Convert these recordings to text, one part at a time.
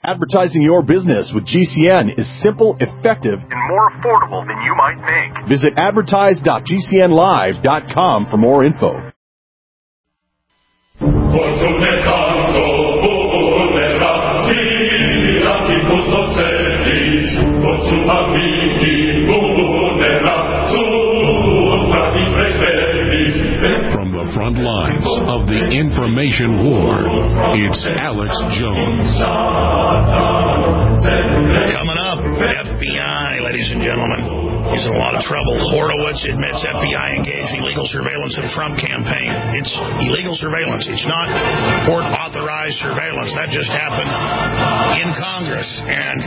Advertising your business with GCN is simple, effective, and more affordable than you might think. Visit advertise.gcnlive.com for more info. From the front lines of the information war, it's Alex Jones. Coming up, FBI, ladies and gentlemen. He's in a lot of trouble. Horowitz admits FBI engaged in illegal surveillance of the Trump campaign. It's illegal surveillance. It's not court-authorized surveillance. That just happened in Congress. And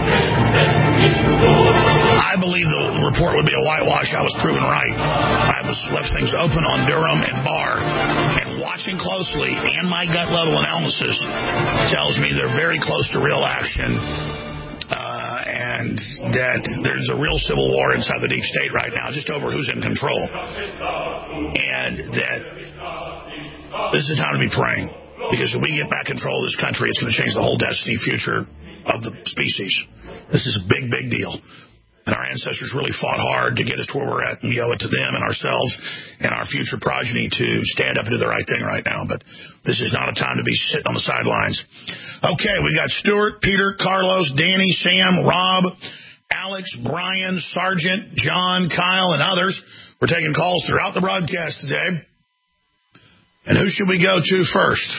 I believe the report would be a whitewash. I was proven right. I was left things open on Durham and Barr. And watching closely, and my gut-level analysis tells me they're very close to real action. And that there's a real civil war inside the deep state right now, just over who's in control. And that this is the time to be praying. Because if we get back control of this country, it's going to change the whole destiny future of the species. This is a big, big deal. And our ancestors really fought hard to get us to where we're at, and we owe it to them and ourselves and our future progeny to stand up and do the right thing right now. But this is not a time to be sitting on the sidelines. Okay, we got Stuart, Peter, Carlos, Danny, Sam, Rob, Alex, Brian, Sergeant, John, Kyle, and others. We're taking calls throughout the broadcast today. And who should we go to first?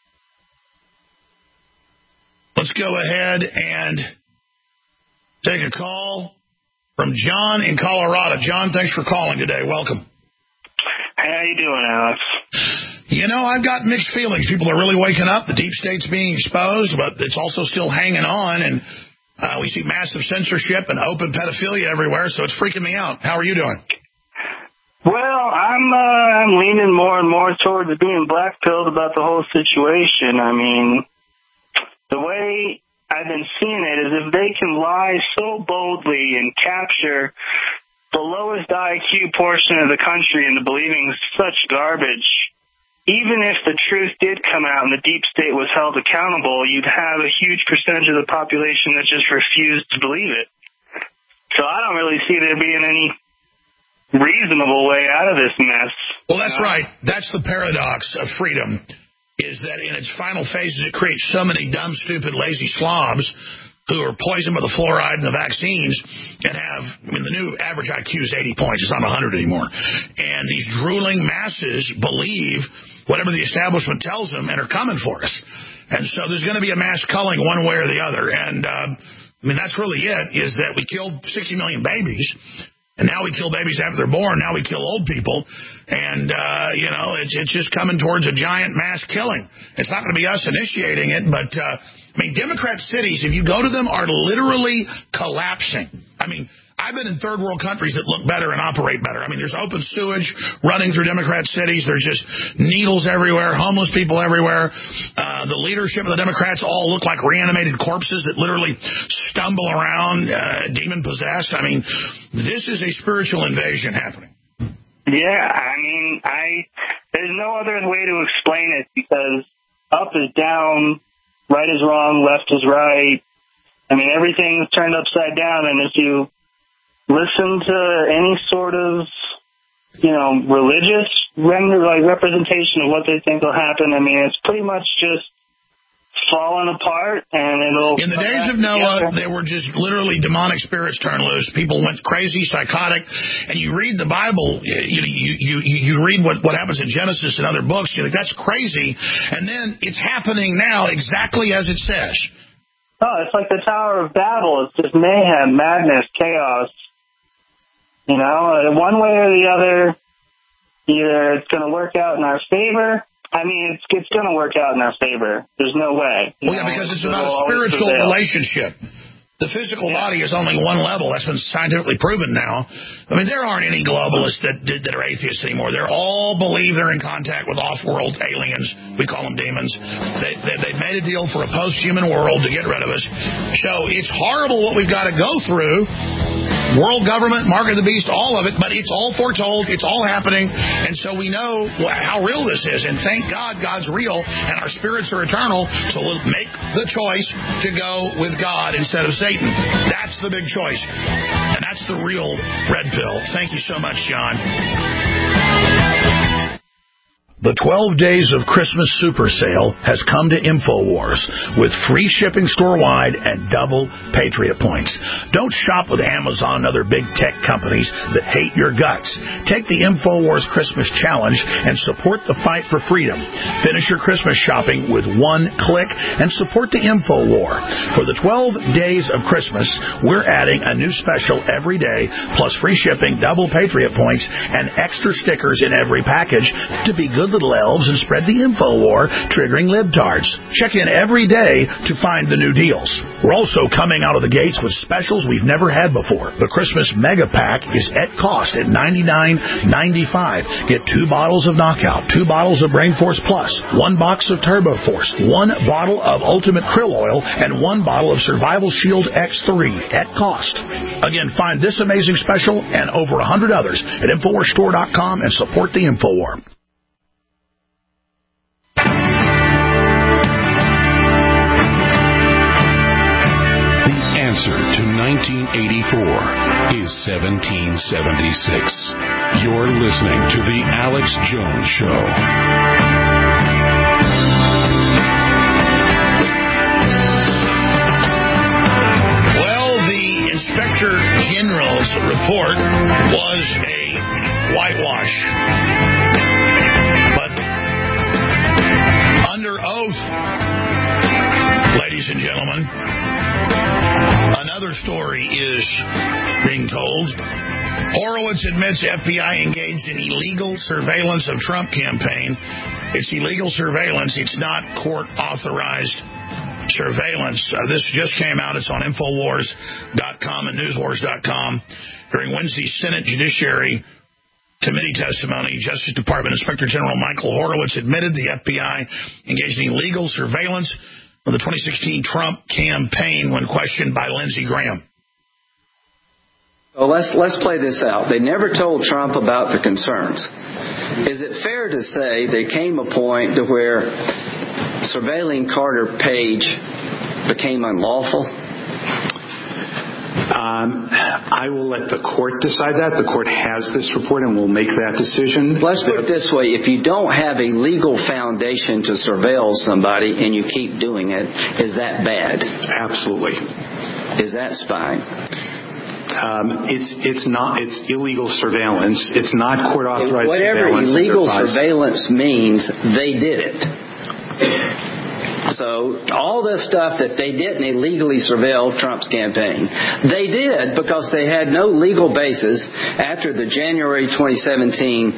Let's go ahead and take a call from John in Colorado. John, thanks for calling today. Welcome. Hey, how you doing, Alex? You know, I've got mixed feelings. People are really waking up. The deep state's being exposed, but it's also still hanging on. And we see massive censorship and open pedophilia everywhere, so it's freaking me out. How are you doing? Well, I'm leaning more and more towards being black-pilled about the whole situation. I mean, the way I've been seeing it is if they can lie so boldly and capture the lowest IQ portion of the country into believing such garbage, even if the truth did come out and the deep state was held accountable, you'd have a huge percentage of the population that just refused to believe it. So I don't really see there being any reasonable way out of this mess. Well, that's right. That's the paradox of freedom, is that in its final phases it creates so many dumb, stupid, lazy slobs who are poisoned by the fluoride and the vaccines and have, I mean, the new average IQ is 80 points. It's not 100 anymore. And these drooling masses believe whatever the establishment tells them and are coming for us. And so there's going to be a mass culling one way or the other. And, I mean, that's really it, is that we killed 60 million babies. And now we kill babies after they're born. Now we kill old people. And, you know, it's just coming towards a giant mass killing. It's not going to be us initiating it, but, I mean, Democrat cities, if you go to them, are literally collapsing. I mean, I've been in third world countries that look better and operate better. I mean, there's open sewage running through Democrat cities. There's just needles everywhere, homeless people everywhere. The leadership of the Democrats all look like reanimated corpses that literally stumble around, demon-possessed. I mean, this is a spiritual invasion happening. Yeah, I mean, there's no other way to explain it because up is down, right is wrong, left is right. I mean, everything's turned upside down, and if you listen to any sort of, you know, religious representation of what they think will happen, I mean, it's pretty much just falling apart, and it'll... In the days of Noah, they were just literally demonic spirits turned loose. People went crazy, psychotic, and you read the Bible, you read what happens in Genesis and other books, you think, that's crazy, and then it's happening now exactly as it says. Oh, it's like the Tower of Babel. It's just mayhem, madness, chaos. You know, one way or the other, either it's going to work out in our favor. I mean, it's going to work out in our favor. There's no way. Well, yeah, because it's about a spiritual relationship. The physical body is only one level. That's been scientifically proven now. I mean, there aren't any globalists that are atheists anymore. They all believe they're in contact with off-world aliens. We call them demons. They've made a deal for a post-human world to get rid of us. So it's horrible what we've got to go through. world government, mark of the beast, all of it, but it's all foretold, it's all happening, and so we know how real this is, and thank God God's real, and our spirits are eternal, so we'll make the choice to go with God instead of Satan. That's the big choice, and that's the real red pill. Thank you so much, John. The 12 Days of Christmas Super Sale has come to InfoWars with free shipping store-wide and double Patriot points. Don't shop with Amazon and other big tech companies that hate your guts. Take the InfoWars Christmas Challenge and support the fight for freedom. Finish your Christmas shopping with one click and support the InfoWar. For the 12 Days of Christmas, we're adding a new special every day, plus free shipping, double Patriot points, and extra stickers in every package to be good little elves and spread the info war, triggering libtards. Check in every day to find the new deals. We're also coming out of the gates with specials we've never had before. The Christmas Mega Pack is at cost at $99.95. Get 2 bottles of Knockout, 2 bottles of Brain Force Plus, 1 box of Turbo Force, 1 bottle of Ultimate Krill Oil, and 1 bottle of Survival Shield X3 at cost. Again, find this amazing special and over 100 others at InfoWarsStore.com and support the InfoWar. Answer to 1984 is 1776. You're listening to The Alex Jones Show. Well, the Inspector General's report was a whitewash. But under oath, ladies and gentlemen, another story is being told. Horowitz admits FBI engaged in illegal surveillance of Trump campaign. It's illegal surveillance. It's not court-authorized surveillance. This just came out. It's on Infowars.com and Newswars.com. During Wednesday's Senate Judiciary Committee testimony, Justice Department Inspector General Michael Horowitz admitted the FBI engaged in illegal surveillance of the 2016 Trump campaign when questioned by Lindsey Graham. Well, let's play this out. They never told Trump about the concerns. Is it fair to say there came a point to where surveilling Carter Page became unlawful? I will let the court decide that. The court has this report and will make that decision. Let's put it this way. If you don't have a legal foundation to surveil somebody and you keep doing it, is that bad? Absolutely. Is that spying? It's not. It's illegal surveillance. It's not court-authorized whatever surveillance. Whatever illegal surveillance means, they did it. So all this stuff that they didn't illegally surveil Trump's campaign, they did because they had no legal basis after the January 2017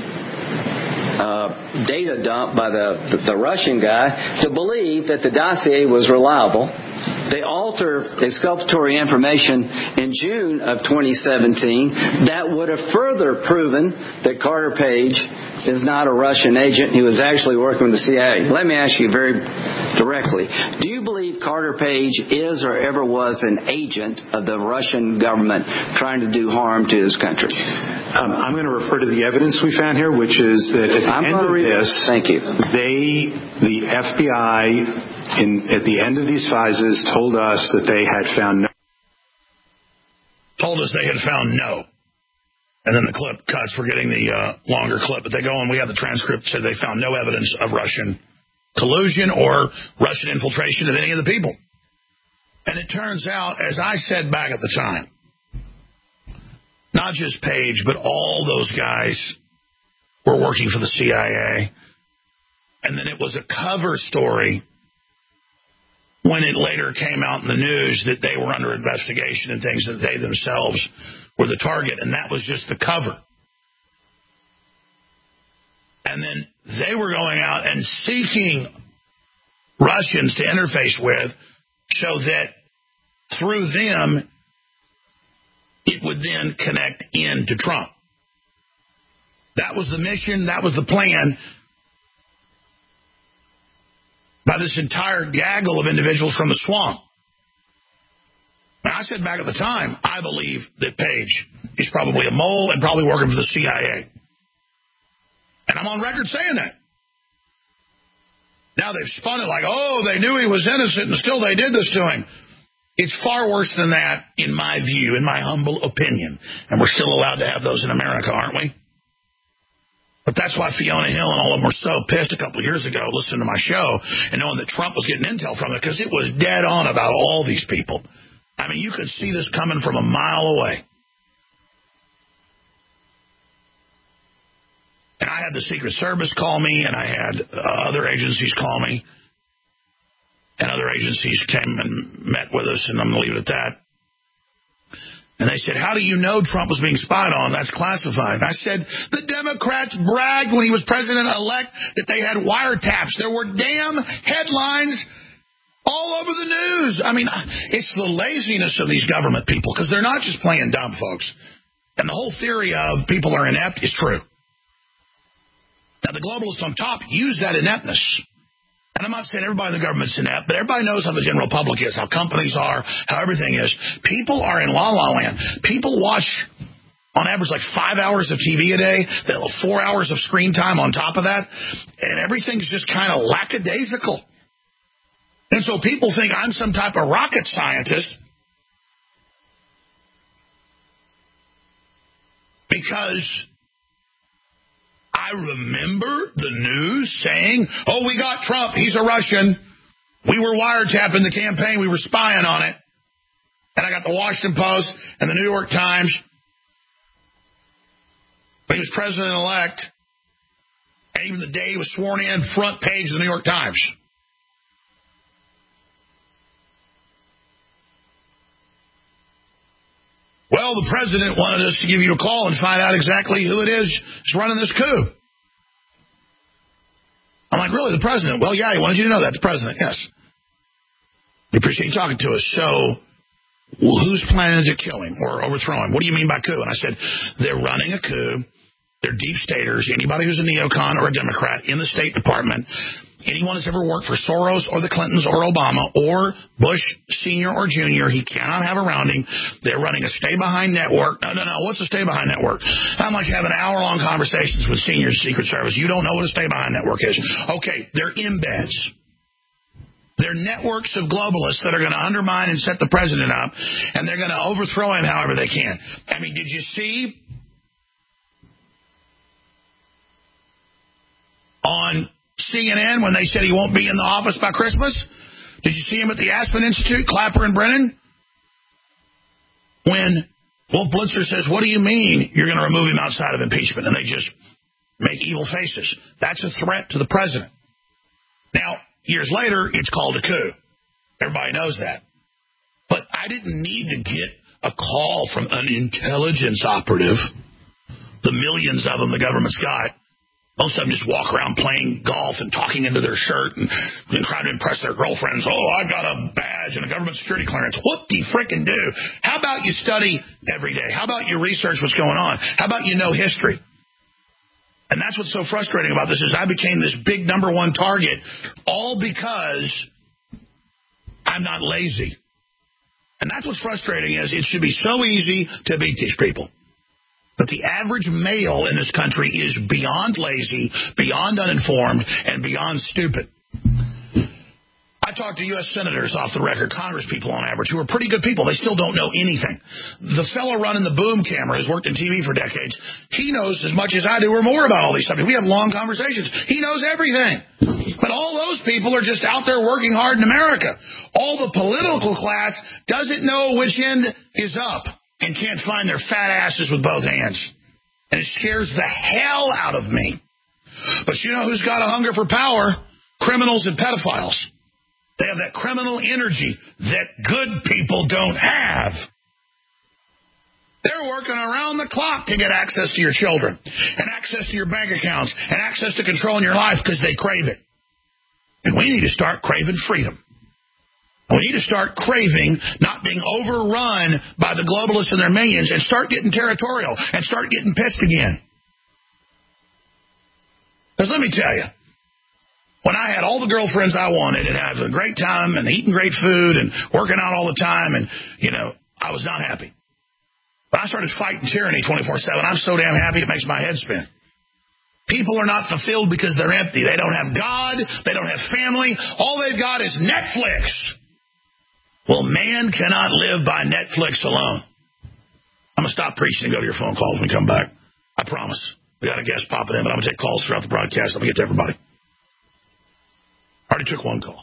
data dump by the Russian guy to believe that the dossier was reliable. They altered exculpatory information in June of 2017 that would have further proven that Carter Page is not a Russian agent. He was actually working with the CIA. Let me ask you very directly. Do you believe Carter Page is or ever was an agent of the Russian government trying to do harm to his country? I'm going to refer to the evidence we found here, which is that at the end of this, thank you. The FBI, at the end of these phases, told us that they had found no. Told us they had found no. And then the clip cuts. We're getting the longer clip. But they go on. We have the transcript. Said they found no evidence of Russian collusion or Russian infiltration of any of the people. And it turns out, as I said back at the time, not just Page, but all those guys were working for the CIA. And then it was a cover story when it later came out in the news that they were under investigation and things, that they themselves were the target, and that was just the cover. And then they were going out and seeking Russians to interface with so that through them it would then connect into Trump. That was the mission, that was the plan by this entire gaggle of individuals from the swamp. Now, And I said back at the time, I believe that Page is probably a mole and probably working for the CIA. And I'm on record saying that. Now they've spun it like, oh, they knew he was innocent and still they did this to him. It's far worse than that, in my view, in my humble opinion. And we're still allowed to have those in America, aren't we? But that's why Fiona Hill and all of them were so pissed a couple of years ago listening to my show and knowing that Trump was getting intel from it, because it was dead on about all these people. I mean, you could see this coming from a mile away. And I had the Secret Service call me, and I had other agencies call me. And other agencies came and met with us, and I'm going to leave it at that. And they said, how do you know Trump was being spied on? That's classified. And I said, the Democrats bragged when he was president-elect that they had wiretaps. There were damn headlines all over the news. I mean, it's the laziness of these government people, because they're not just playing dumb, folks. And the whole theory of people are inept is true. Now, the globalists on top use that ineptness. And I'm not saying everybody in the government's inept, but everybody knows how the general public is, how companies are, how everything is. People are in la-la land. People watch, on average, like 5 hours of TV a day. They'll have 4 hours of screen time on top of that. And everything's just kind of lackadaisical. And so people think I'm some type of rocket scientist because I remember the news saying, oh, we got Trump, he's a Russian. We were wiretapping the campaign, we were spying on it. And I got the Washington Post and the New York Times. But he was president-elect. And even the day he was sworn in, front page of the New York Times. Well, the president wanted us to give you a call and find out exactly who it is who's running this coup. I'm like, really, the president? Well, yeah, he wanted you to know that, the president, yes. We appreciate you talking to us. So, who's planning to kill him or overthrow him? What do you mean by coup? And I said, they're running a coup. They're deep staters. Anybody who's a neocon or a Democrat in the State Department, anyone that's ever worked for Soros or the Clintons or Obama or Bush Sr. or Jr., he cannot have around him. They're running a stay-behind network. No. What's a stay-behind network? How much having hour-long conversations with senior Secret Service? You don't know what a stay-behind network is. Okay, they're embeds. They're networks of globalists that are going to undermine and set the president up, and they're going to overthrow him however they can. I mean, did you see on CNN when they said he won't be in the office by Christmas? Did you see him at the Aspen Institute, Clapper and Brennan? When Wolf Blitzer says, what do you mean you're going to remove him outside of impeachment? And they just make evil faces. That's a threat to the president. Now, years later, it's called a coup. Everybody knows that. But I didn't need to get a call from an intelligence operative, the millions of them the government's got. Most of them just walk around playing golf and talking into their shirt and trying to impress their girlfriends. Oh, I've got a badge and a government security clearance. Whoop-de-frickin' do. How about you study every day? How about you research what's going on? How about you know history? And that's what's so frustrating about this is I became this big number one target all because I'm not lazy. And that's what's frustrating is it should be so easy to beat these people. But the average male in this country is beyond lazy, beyond uninformed, and beyond stupid. I talked to U.S. senators off the record, Congress people on average, who are pretty good people. They still don't know anything. The fellow running the boom camera has worked in TV for decades. He knows as much as I do or more about all these subjects. We have long conversations. He knows everything. But all those people are just out there working hard in America. All the political class doesn't know which end is up and can't find their fat asses with both hands. And it scares the hell out of me. But you know who's got a hunger for power? Criminals and pedophiles. They have that criminal energy that good people don't have. They're working around the clock to get access to your children and access to your bank accounts and access to controlling your life because they crave it. And we need to start craving freedom. We need to start craving not being overrun by the globalists and their minions and start getting territorial and start getting pissed again. Because let me tell you, when I had all the girlfriends I wanted and having a great time and eating great food and working out all the time and, I was not happy. But I started fighting tyranny 24/7. I'm so damn happy it makes my head spin. People are not fulfilled because they're empty. They don't have God. They don't have family. All they've got is Netflix. Well, man cannot live by Netflix alone. I'm going to stop preaching and go to your phone calls when we come back. I promise. We got a guest popping in, but I'm going to take calls throughout the broadcast. I'm going to get to everybody. Already took one call.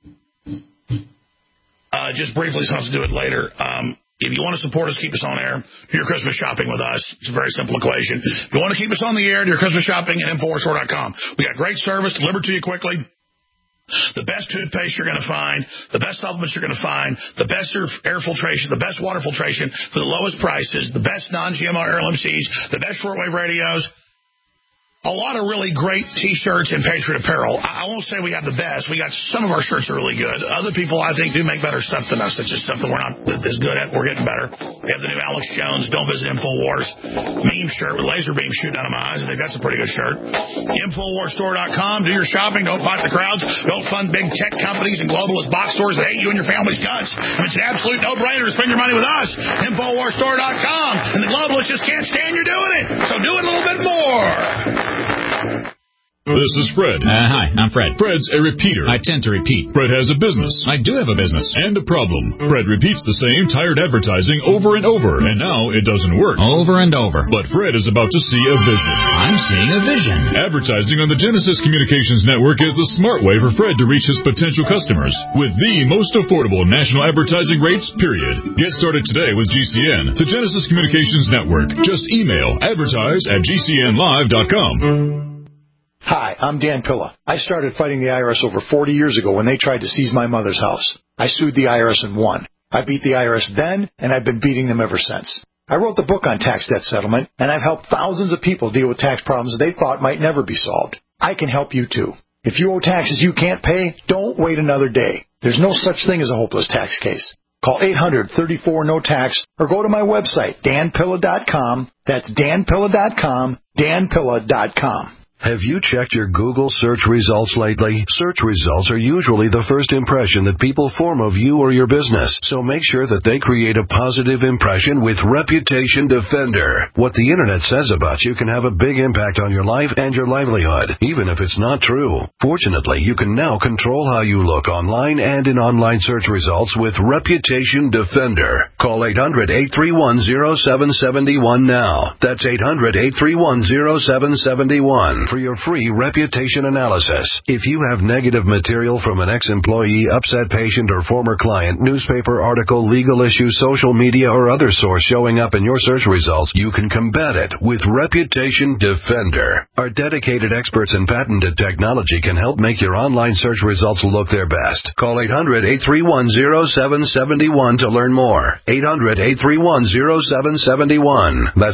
Just briefly, so I have to do it later. If you want to support us, keep us on air. Do your Christmas shopping with us. It's a very simple equation. If you want to keep us on the air, do your Christmas shopping at InfoWarsStore.com. We got great service, delivered to you quickly. The best toothpaste you're going to find, the best supplements you're going to find, the best air filtration, the best water filtration for the lowest prices, the best non-GMO heirloom seeds, the best shortwave radios. A lot of really great T-shirts and Patriot apparel. I won't say we have the best. We got some of our shirts are really good. Other people, I think, do make better stuff than us. It's just something we're not as good at. We're getting better. We have the new Alex Jones, Don't Visit InfoWars meme shirt with laser beam shooting out of my eyes. I think that's a pretty good shirt. InfoWarsStore.com. Do your shopping. Don't fight the crowds. Don't fund big tech companies and globalist box stores that hate you and your family's guts. I mean, it's an absolute no-brainer to spend your money with us. InfoWarsStore.com. And the globalists just can't stand you doing it. So do it a little bit more. This is Fred. Hi, I'm Fred. Fred's a repeater. I tend to repeat. Fred has a business. I do have a business. And a problem. Fred repeats the same tired advertising over and over, and now it doesn't work. Over and over. But Fred is about to see a vision. I'm seeing a vision. Advertising on the Genesis Communications Network is the smart way for Fred to reach his potential customers with the most affordable national advertising rates, period. Get started today with GCN, the Genesis Communications Network. Just email advertise@gcnlive.com. Hi, I'm Dan Pilla. I started fighting the IRS over 40 years ago when they tried to seize my mother's house. I sued the IRS and won. I beat the IRS then, and I've been beating them ever since. I wrote the book on tax debt settlement, and I've helped thousands of people deal with tax problems they thought might never be solved. I can help you too. If you owe taxes you can't pay, don't wait another day. There's no such thing as a hopeless tax case. Call 800-34-NO-TAX or go to my website, danpilla.com. That's danpilla.com, danpilla.com. Have you checked your Google search results lately? Search results are usually the first impression that people form of you or your business, so make sure that they create a positive impression with Reputation Defender. What the Internet says about you can have a big impact on your life and your livelihood, even if it's not true. Fortunately, you can now control how you look online and in online search results with Reputation Defender. Call 800-831-0771 now. That's 800-831-0771. For your free reputation analysis. If you have negative material from an ex-employee, upset patient, or former client, newspaper article, legal issue, social media, or other source showing up in your search results, you can combat it with Reputation Defender. Our dedicated experts in patented technology can help make your online search results look their best. Call 800-831-0771 to learn more. 800-831-0771. That's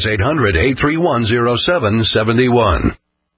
800-831-0771.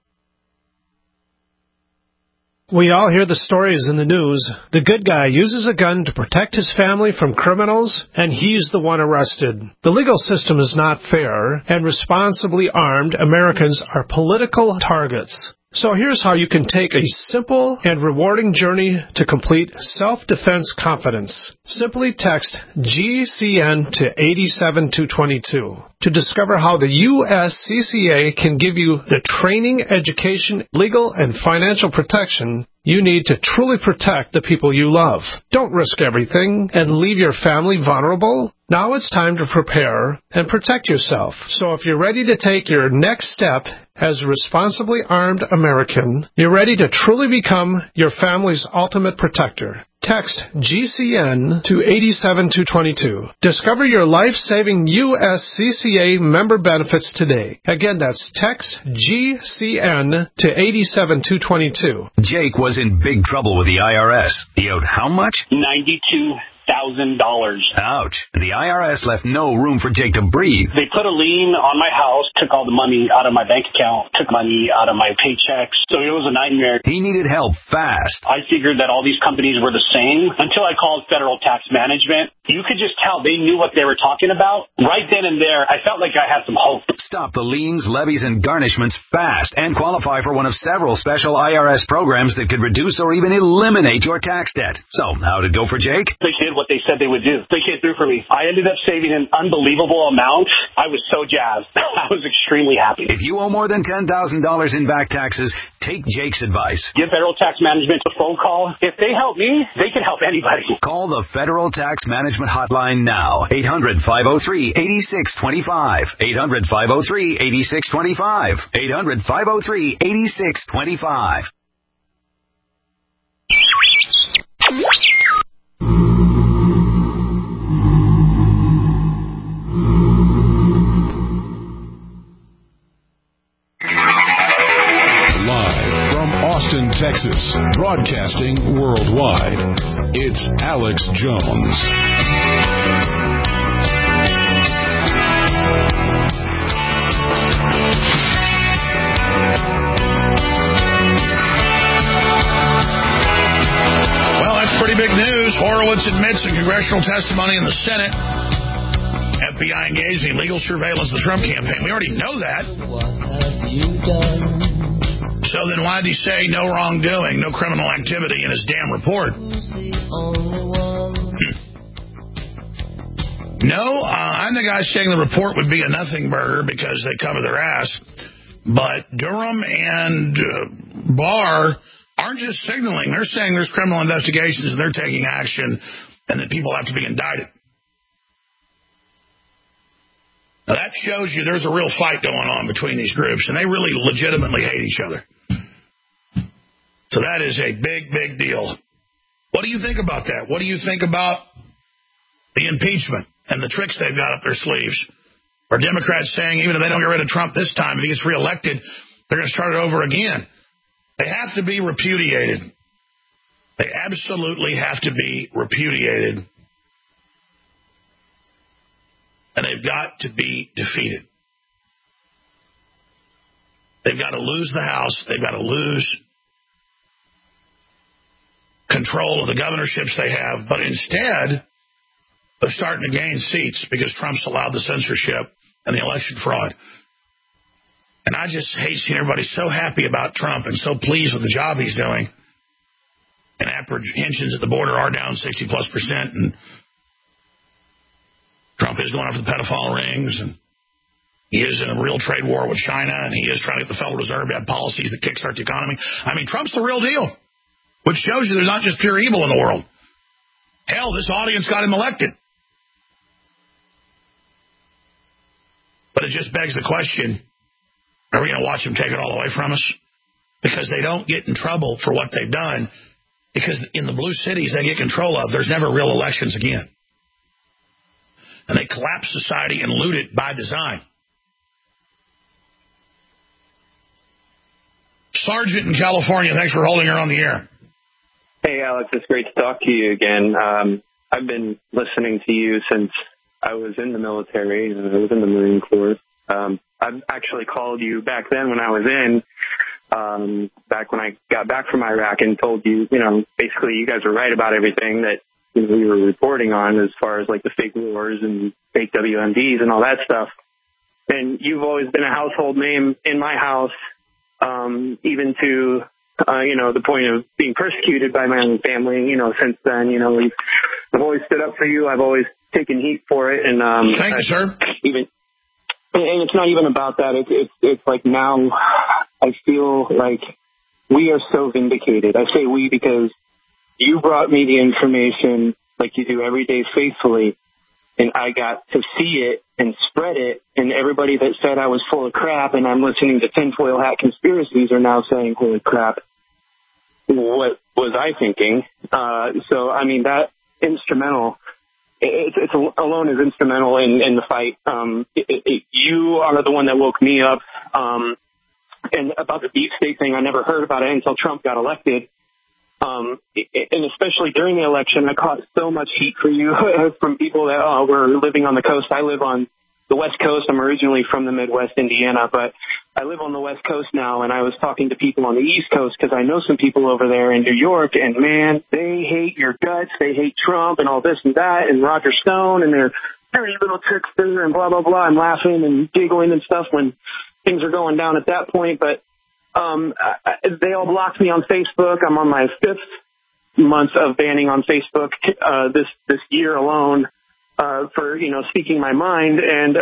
We all hear the stories in the news. The good guy uses a gun to protect his family from criminals, and he's the one arrested. The legal system is not fair, and responsibly armed Americans are political targets. So here's how you can take a simple and rewarding journey to complete self-defense confidence. Simply text GCN to 87222 to discover how the USCCA can give you the training, education, legal, and financial protection you need to truly protect the people you love. Don't risk everything and leave your family vulnerable. Now it's time to prepare and protect yourself. So if you're ready to take your next step as a responsibly armed American, you're ready to truly become your family's ultimate protector. Text GCN to 87222. Discover your life-saving USCCA member benefits today. Again, that's text GCN to 87222. Jake was in big trouble with the IRS. He owed how much? $92,000. Ouch. The IRS left no room for Jake to breathe. They put a lien on my house, took all the money out of my bank account, took money out of my paychecks. So it was a nightmare. He needed help fast. I figured that all these companies were the same until I called Federal Tax Management. you could just tell they knew what they were talking about. Right then and there, I felt like I had some hope. Stop the liens, levies, and garnishments fast and qualify for one of several special IRS programs that could reduce or even eliminate your tax debt. So, how did it go for Jake? They did what they said they would do. They came through for me. I ended up saving an unbelievable amount. I was so jazzed. I was extremely happy. If you owe more than $10,000 in back taxes, take Jake's advice. Give Federal Tax Management a phone call. If they help me, they can help anybody. Call the Federal Tax Management Hotline now. 800-503-8625. 800-503-8625. 800-503-8625. Austin, Texas, broadcasting worldwide. It's Alex Jones. Well, that's pretty big news. Horowitz admits in congressional testimony in the Senate, FBI engaged in legal surveillance of the Trump campaign. We already know that. What have you done? So then why did he say no wrongdoing, no criminal activity in his damn report? No, I'm the guy saying the report would be a nothing burger because they cover their ass. But Durham and Barr aren't just signaling. They're saying there's criminal investigations and they're taking action and that people have to be indicted. Now that shows you there's a real fight going on between these groups, and they really legitimately hate each other. So that is a big, big deal. What do you think about that? What do you think about the impeachment and the tricks they've got up their sleeves? Are Democrats saying even if they don't get rid of Trump this time, if he gets reelected, they're going to start it over again? They have to be repudiated. They absolutely have to be repudiated. And they've got to be defeated. They've got to lose the House. They've got to lose control of the governorships they have. But instead, they're starting to gain seats because Trump's allowed the censorship and the election fraud. And I just hate seeing everybody so happy about Trump and so pleased with the job he's doing. And apprehensions at the border are down 60+%. And Trump is going after the pedophile rings, and he is in a real trade war with China, and he is trying to get the Federal Reserve to have policies that kickstart the economy. I mean, Trump's the real deal, which shows you there's not just pure evil in the world. Hell, this audience got him elected. But it just begs the question, are we going to watch him take it all away from us? Because they don't get in trouble for what they've done, because in the blue cities they get control of, there's never real elections again. And they collapse society and loot it by design. Sergeant in California, thanks for holding her on the air. Hey, Alex, it's great to talk to you again. I've been listening to you since I was in the military. I was in the Marine Corps. I've actually called you back then when I was in, back when I got back from Iraq, and told you, basically you guys were right about everything that we were reporting on as far as like the fake wars and fake WMDs and all that stuff. And you've always been a household name in my house, even to, the point of being persecuted by my own family, since then, I've always stood up for you. I've always taken heat for it. And, thank you, sir. And it's not even about that. It's like now I feel like we are so vindicated. I say we because you brought me the information like you do every day faithfully, and I got to see it and spread it, and everybody that said I was full of crap and I'm listening to tinfoil hat conspiracies are now saying, holy crap, what was I thinking? So, I mean, that instrumental, it's alone is instrumental in the fight. You are the one that woke me up. And about the deep state thing, I never heard about it until Trump got elected. And especially during the election, I caught so much heat for you from people that were living on the coast. I live on the West Coast. I'm originally from the Midwest, Indiana, but I live on the West Coast now, and I was talking to people on the East Coast because I know some people over there in New York, and, man, they hate your guts. They hate Trump and all this and that and Roger Stone, and they're very little trickster and blah, blah, blah. I'm laughing and giggling and stuff when things are going down at that point, but they all blocked me on Facebook. I'm on my 5th month of banning on Facebook this year alone for, speaking my mind. And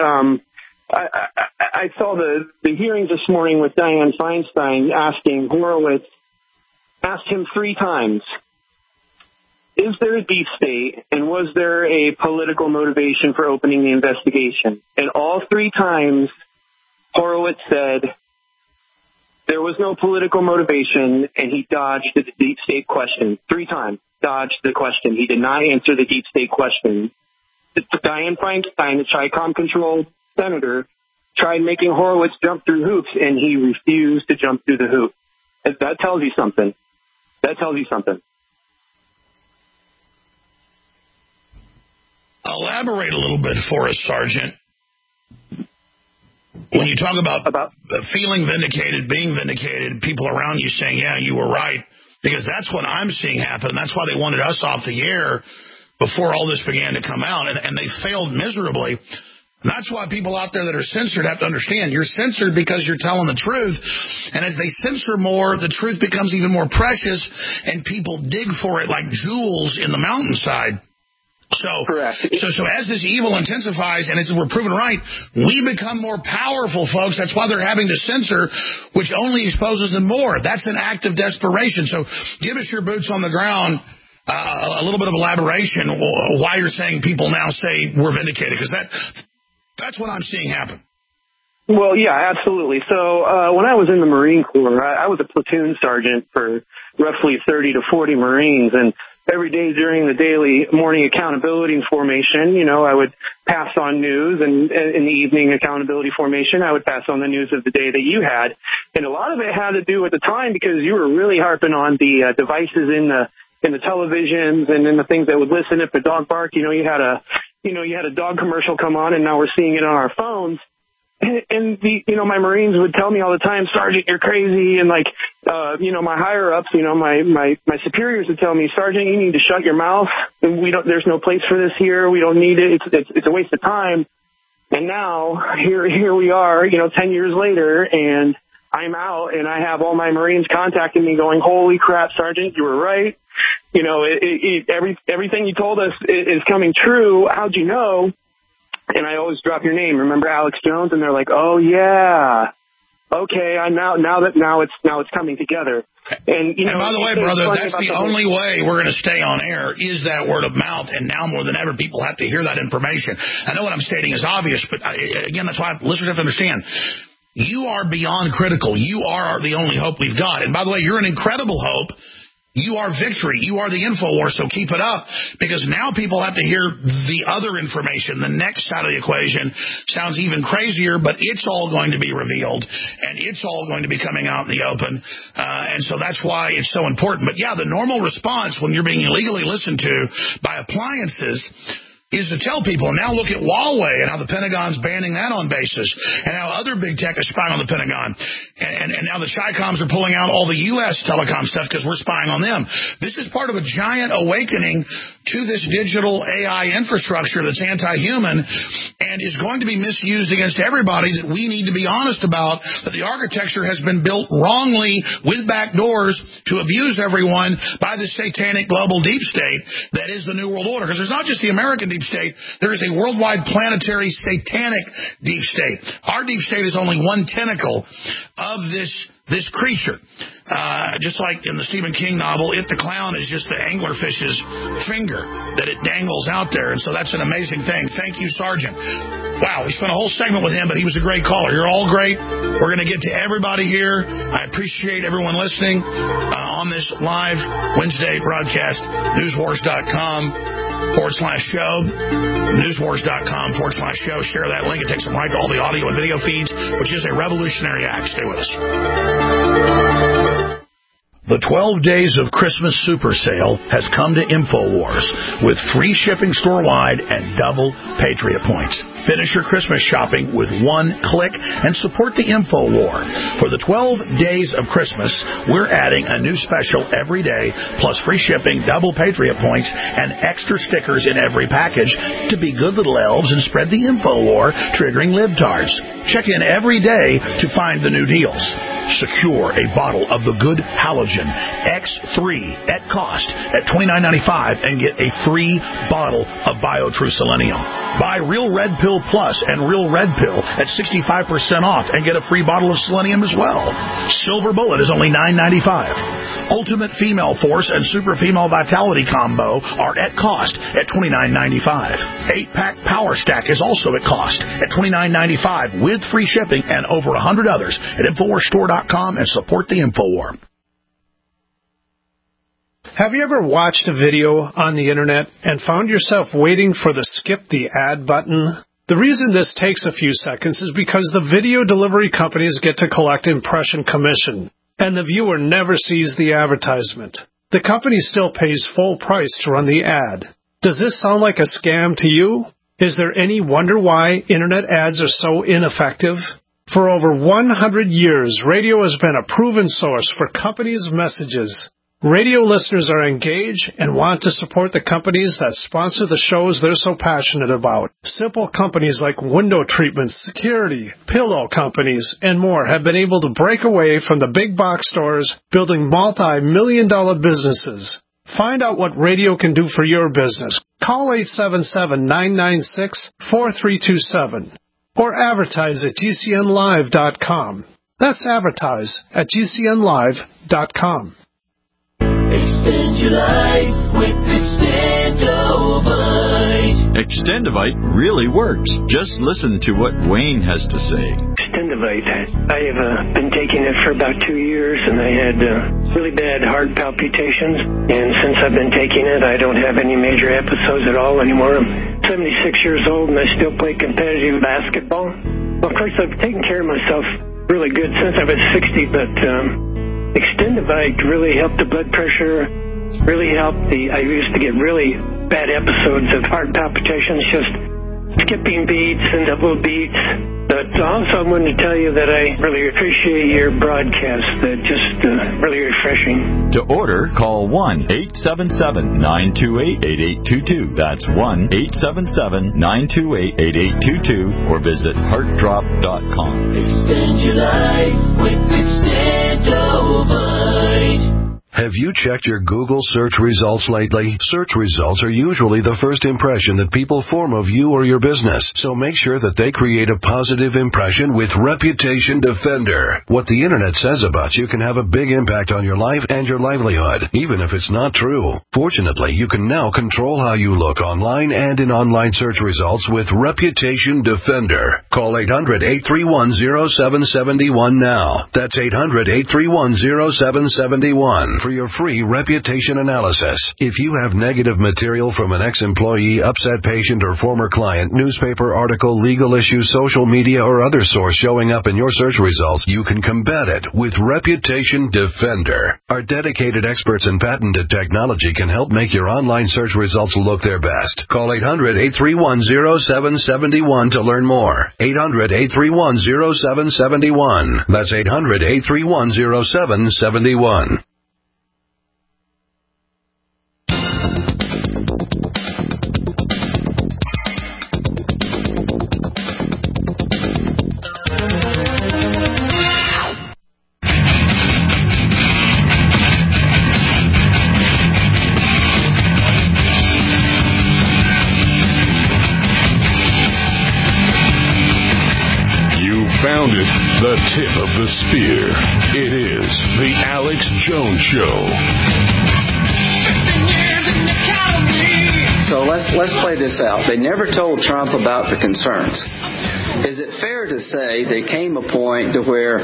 I saw the hearings this morning with Dianne Feinstein asking Horowitz, asked him 3 times, is there a deep state, and was there a political motivation for opening the investigation? And all 3 times, Horowitz said there was no political motivation, and he dodged the deep state question. 3 times, dodged the question. He did not answer the deep state question. Dianne Feinstein, the Chi-Com-controlled senator, tried making Horowitz jump through hoops, and he refused to jump through the hoop. That tells you something. That tells you something. Elaborate a little bit for us, Sergeant. When you talk about feeling vindicated, being vindicated, people around you saying, yeah, you were right, because that's what I'm seeing happen. That's why they wanted us off the air before all this began to come out, and they failed miserably. And that's why people out there that are censored have to understand you're censored because you're telling the truth. And as they censor more, the truth becomes even more precious, and people dig for it like jewels in the mountainside. So as this evil intensifies and as we're proven right, we become more powerful, folks. That's why they're having to censor, which only exposes them more. That's an act of desperation. So give us your boots on the ground, a little bit of elaboration why you're saying people now say we're vindicated, because that's what I'm seeing happen. Well, yeah, absolutely. So when I was in the Marine Corps, I was a platoon sergeant for roughly 30 to 40 Marines, and every day during the daily morning accountability formation, I would pass on news, and in the evening accountability formation, I would pass on the news of the day that you had. And a lot of it had to do at the time because you were really harping on the devices in the televisions and in the things that would listen if the dog barked. You had a dog commercial come on, and now we're seeing it on our phones. And my Marines would tell me all the time, Sergeant, you're crazy. And my higher ups, my superiors would tell me, Sergeant, you need to shut your mouth. There's no place for this here. We don't need it. It's a waste of time. And now here we are, 10 years later, and I'm out, and I have all my Marines contacting me going, holy crap, Sergeant, you were right. Everything you told us is coming true. How'd you know? And I always drop your name. Remember Alex Jones? And they're like, oh yeah, okay. Now it's coming together. And by the way, brother, that's the only way we're going to stay on air is that word of mouth. And now more than ever, people have to hear that information. I know what I'm stating is obvious, but again, that's why listeners have to understand. You are beyond critical. You are the only hope we've got. And by the way, you're an incredible hope. You are victory. You are the InfoWars, so keep it up, because now people have to hear the other information. The next side of the equation sounds even crazier, but it's all going to be revealed, and it's all going to be coming out in the open, and so that's why it's so important. But, yeah, the normal response when you're being illegally listened to by appliances is to tell people, now look at Huawei and how the Pentagon's banning that on basis, and how other big tech is spying on the Pentagon, and now the Chi-Coms are pulling out all the U.S. telecom stuff because we're spying on them. This is part of a giant awakening to this digital AI infrastructure that's anti-human and is going to be misused against everybody, that we need to be honest about, that the architecture has been built wrongly with back doors to abuse everyone by the satanic global deep state that is the New World Order. Because there's not just the American deep state, there is a worldwide planetary satanic deep state. Our deep state is only one tentacle of this creature. Just like in the Stephen King novel, It the Clown is just the anglerfish's finger that it dangles out there. And so that's an amazing thing. Thank you, Sergeant. Wow, we spent a whole segment with him, but he was a great caller. You're all great. We're going to get to everybody here. I appreciate everyone listening on this live Wednesday broadcast. Newswars.com/show. Newswars.com/show. Share that link. It takes them right to all the audio and video feeds, which is a revolutionary act. Stay with us. The 12 Days of Christmas Super Sale has come to InfoWars with free shipping store-wide and double Patriot points. Finish your Christmas shopping with one click and support the InfoWar. For the 12 Days of Christmas, we're adding a new special every day, plus free shipping, double Patriot points, and extra stickers in every package to be good little elves and spread the InfoWar, triggering libtards. Check in every day to find the new deals. Secure a bottle of the good halogen X3 at cost at $29.95 and get a free bottle of BioTrue Selenium. Buy Real Red Pill Plus and Real Red Pill at 65% off and get a free bottle of Selenium as well. Silver Bullet is only $9.95. Ultimate Female Force and Super Female Vitality Combo are at cost at $29.95. 8-pack Power Stack is also at cost at $29.95 with free shipping and over 100 others at InfoWarsStore.com and support the InfoWar. Have you ever watched a video on the internet and found yourself waiting for the skip the ad button? The reason this takes a few seconds is because the video delivery companies get to collect impression commission, and the viewer never sees the advertisement. The company still pays full price to run the ad. Does this sound like a scam to you? Is there any wonder why internet ads are so ineffective? For over 100 years, radio has been a proven source for companies' messages. Radio listeners are engaged and want to support the companies that sponsor the shows they're so passionate about. Simple companies like window treatments, security, pillow companies, and more have been able to break away from the big box stores, building multi-million-dollar businesses. Find out what radio can do for your business. Call 877-996-4327 or advertise at GCNlive.com. That's advertise at GCNlive.com. Extend your life with Extendovite. Extendovite really works. Just listen to what Wayne has to say. Extendovite. I have been taking it for about 2 years, and I had really bad heart palpitations. And since I've been taking it, I don't have any major episodes at all anymore. I'm 76 years old, and I still play competitive basketball. Well, of course, I've taken care of myself really good since I was 60, but Extendovite really helped the blood pressure, really helped I used to get really bad episodes of heart palpitations, just skipping beats and double beats. But also I wanted to tell you that I really appreciate your broadcast. Just really refreshing. To order, call 1-877-928-8822. That's 1-877-928-8822 or visit heartdrop.com. Extend your life with Extendovite. Have you checked your Google search results lately? Search results are usually the first impression that people form of you or your business, so make sure that they create a positive impression with Reputation Defender. What the internet says about you can have a big impact on your life and your livelihood, even if it's not true. Fortunately, you can now control how you look online and in online search results with Reputation Defender. Call 800-831-0771 now. That's 800-831-0771. For your free reputation analysis. If you have negative material from an ex-employee, upset patient, or former client, newspaper article, legal issue, social media, or other source showing up in your search results, you can combat it with Reputation Defender. Our dedicated experts in patented technology can help make your online search results look their best. Call 800-831-0771 to learn more. 800-831-0771. That's 800-831-0771. Found it, the tip of the spear. It is the Alex Jones Show. So let's play this out. They never told Trump about the concerns. Is it fair to say there came a point to where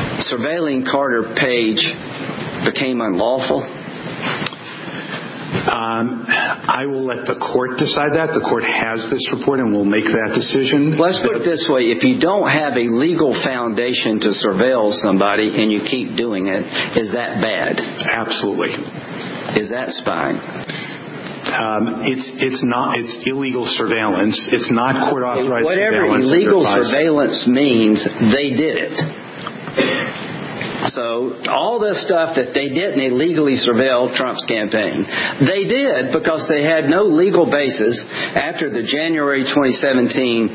surveilling Carter Page became unlawful? I will let the court decide that. The court has this report and will make that decision. Let's put it this way. If you don't have a legal foundation to surveil somebody and you keep doing it, is that bad? Absolutely. Is that spying? It's not. It's illegal surveillance. It's not court-authorized surveillance. Whatever illegal surveillance means, they did it. So all this stuff that they didn't illegally surveil Trump's campaign, they did because they had no legal basis after the January 2017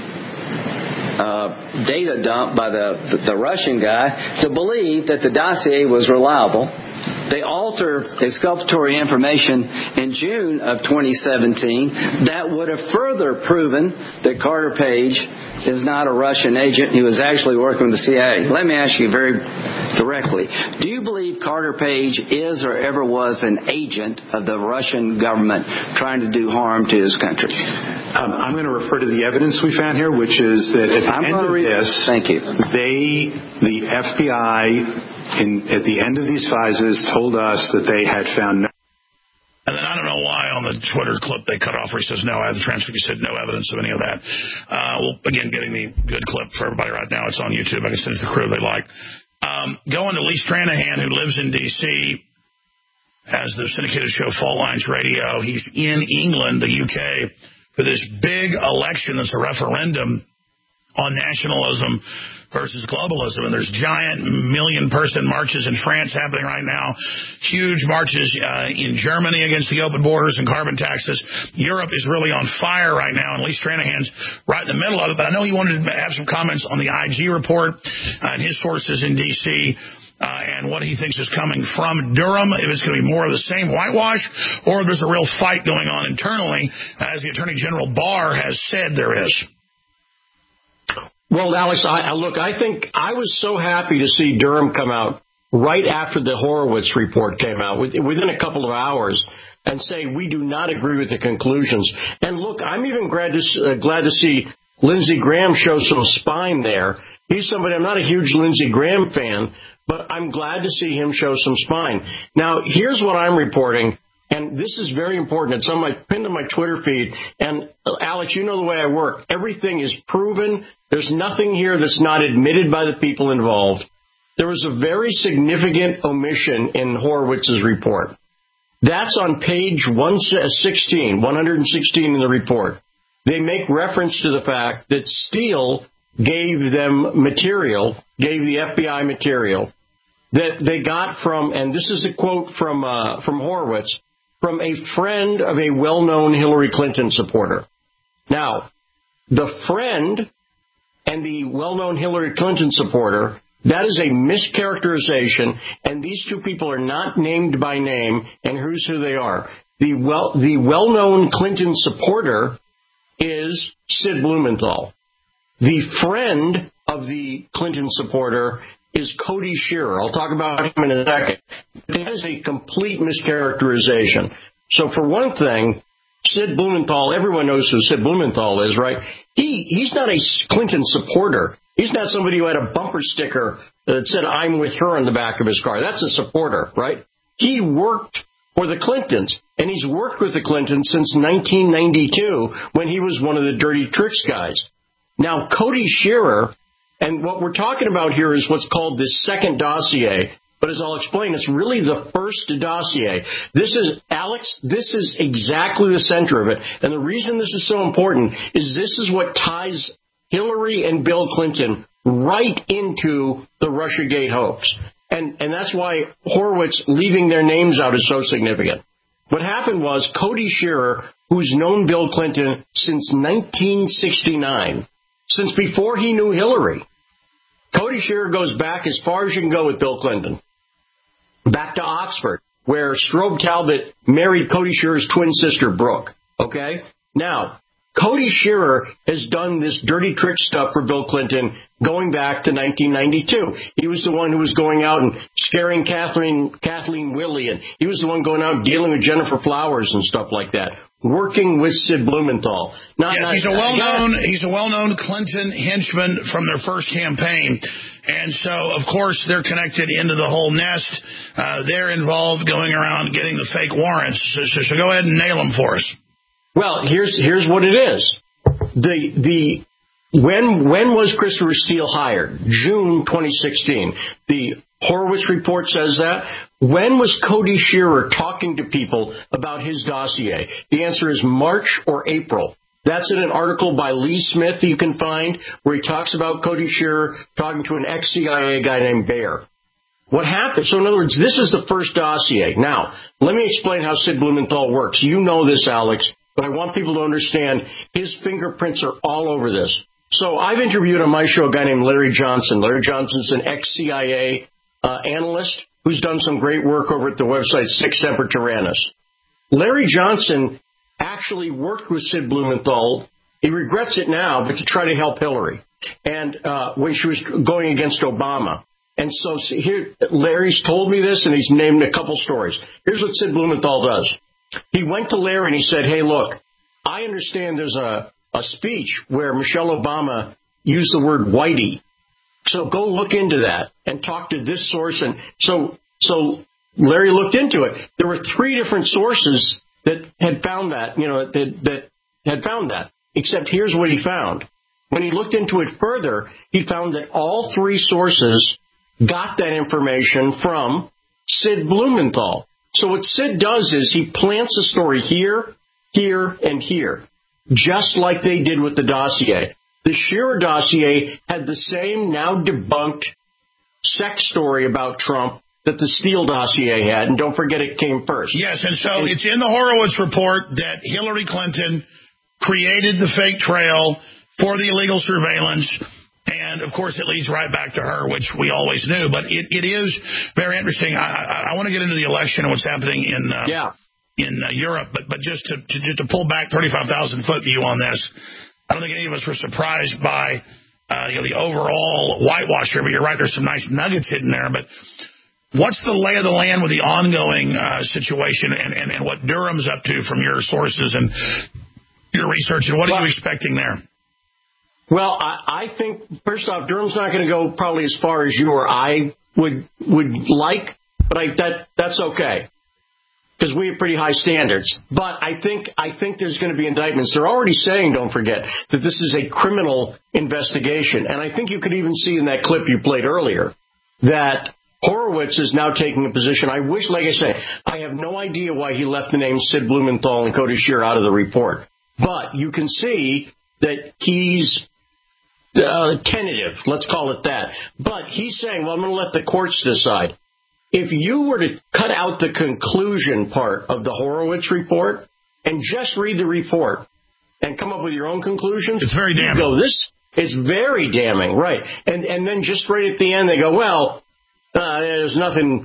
data dump by the Russian guy to believe that the dossier was reliable. They altered exculpatory information in June of 2017 that would have further proven that Carter Page is not a Russian agent. He was actually working with the CIA. Let me ask you very directly. Do you believe Carter Page is or ever was an agent of the Russian government trying to do harm to his country? I'm going to refer to the evidence we found here, which is that at the end of this, the FBI at the end of these phases told us that they had found no. And then I don't know why on the Twitter clip they cut off where he says no, I have the transcript. He said no evidence of any of that. Well, again, getting the good clip for everybody right now. It's on YouTube. I can send it to the crew if they like. Going to Lee Stranahan, who lives in D.C., has the syndicated show Fault Lines Radio. He's in England, the UK, for this big election that's a referendum on nationalism versus globalism. And there's giant million-person marches in France happening right now, huge marches in Germany against the open borders and carbon taxes. Europe is really on fire right now, and Lee Stranahan's right in the middle of it. But I know he wanted to have some comments on the IG report and his sources in D.C., and what he thinks is coming from Durham, if it's going to be more of the same whitewash, or if there's a real fight going on internally, as the Attorney General Barr has said there is. Well, Alex, I think I was so happy to see Durham come out right after the Horowitz report came out, within a couple of hours, and say we do not agree with the conclusions. And look, I'm even glad to see Lindsey Graham show some spine there. He's somebody, I'm not a huge Lindsey Graham fan, but I'm glad to see him show some spine. Now, here's what I'm reporting. And this is very important. It's pinned on my Twitter feed. And, Alex, you know the way I work. Everything is proven. There's nothing here that's not admitted by the people involved. There was a very significant omission in Horowitz's report. That's on page 116 in the report. They make reference to the fact that Steele gave them material, gave the FBI material, that they got from, and this is a quote from Horowitz, from a friend of a well-known Hillary Clinton supporter. Now, the friend and the well-known Hillary Clinton supporter, that is a mischaracterization, and these two people are not named by name, and here's who they are. The well-known Clinton supporter is Sid Blumenthal. The friend of the Clinton supporter is Cody Shearer. I'll talk about him in a second. That is a complete mischaracterization. So for one thing, Sid Blumenthal, everyone knows who Sid Blumenthal is, right? He's not a Clinton supporter. He's not somebody who had a bumper sticker that said, I'm with her on the back of his car. That's a supporter, right? He worked for the Clintons, and he's worked with the Clintons since 1992 when he was one of the dirty tricks guys. Now, Cody Shearer, and what we're talking about here is what's called the second dossier. But as I'll explain, it's really the first dossier. This is, Alex, this is exactly the center of it. And the reason this is so important is this is what ties Hillary and Bill Clinton right into the Russiagate hoax. And that's why Horowitz leaving their names out is so significant. What happened was Cody Shearer, who's known Bill Clinton since 1969, since before he knew Hillary. Cody Shearer goes back as far as you can go with Bill Clinton. Back to Oxford, where Strobe Talbot married Cody Shearer's twin sister, Brooke. Okay? Now, Cody Shearer has done this dirty trick stuff for Bill Clinton going back to 1992. He was the one who was going out and scaring Kathleen Willey, and he was the one going out dealing with Jennifer Flowers and stuff like that, working with Sid Blumenthal. He's a well-known Clinton henchman from their first campaign. And so, of course, they're connected into the whole nest. They're involved going around getting the fake warrants. So go ahead and nail them for us. Well, here's what it is. When was Christopher Steele hired? June 2016. The Horowitz report says that. When was Cody Shearer talking to people about his dossier? The answer is March or April. That's in an article by Lee Smith that you can find where he talks about Cody Shearer talking to an ex-CIA guy named Baer. What happened? So in other words, this is the first dossier. Now, let me explain how Sid Blumenthal works. You know this, Alex, but I want people to understand his fingerprints are all over this. So I've interviewed on my show a guy named Larry Johnson. Larry Johnson's an ex-CIA analyst who's done some great work over at the website Sic Semper Tyrannis. Larry Johnson actually worked with Sid Blumenthal. He regrets it now, but to try to help Hillary. And when she was going against Obama. And so here, Larry's told me this, and he's named a couple stories. Here's what Sid Blumenthal does. He went to Larry and he said, hey, look, I understand there's a speech where Michelle Obama used the word whitey. So go look into that and talk to this source. And so Larry looked into it. There were 3 different sources that had found that, that had found that. Except here's what he found. When he looked into it further, he found that all 3 sources got that information from Sid Blumenthal. So what Sid does is he plants a story here, here, and here, just like they did with the dossier. The Shearer dossier had the same, now debunked, sex story about Trump that the Steele dossier had, and don't forget it came first. Yes, and so it's in the Horowitz report that Hillary Clinton created the fake trail for the illegal surveillance, and, of course, it leads right back to her, which we always knew. But it is very interesting. I want to get into the election and what's happening in Europe, but just to pull back 35,000-foot view on this, I don't think any of us were surprised by the overall whitewash here. But you're right, there's some nice nuggets hidden there. But what's the lay of the land with the ongoing situation and what Durham's up to from your sources and your research, and what are you expecting there? Well, I think, first off, Durham's not going to go probably as far as you or I would like, but that's okay, because we have pretty high standards. But I think there's going to be indictments. They're already saying, don't forget, that this is a criminal investigation. And I think you could even see in that clip you played earlier that Horowitz is now taking a position. I wish, like I say, I have no idea why he left the names Sid Blumenthal and Cody Shearer out of the report. But you can see that he's tentative, let's call it that. But he's saying, well, I'm going to let the courts decide. If you were to cut out the conclusion part of the Horowitz report and just read the report and come up with your own conclusions, it's very damning. It's very damning, right? And then just right at the end they go, well, there's nothing,